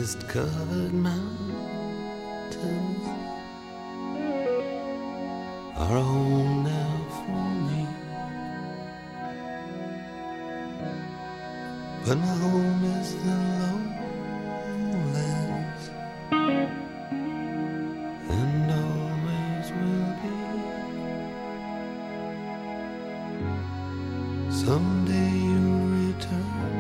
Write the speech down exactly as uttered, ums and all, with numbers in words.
mist-covered mountains are a home now for me. But my home is the lowlands, and always will be. Someday you'll return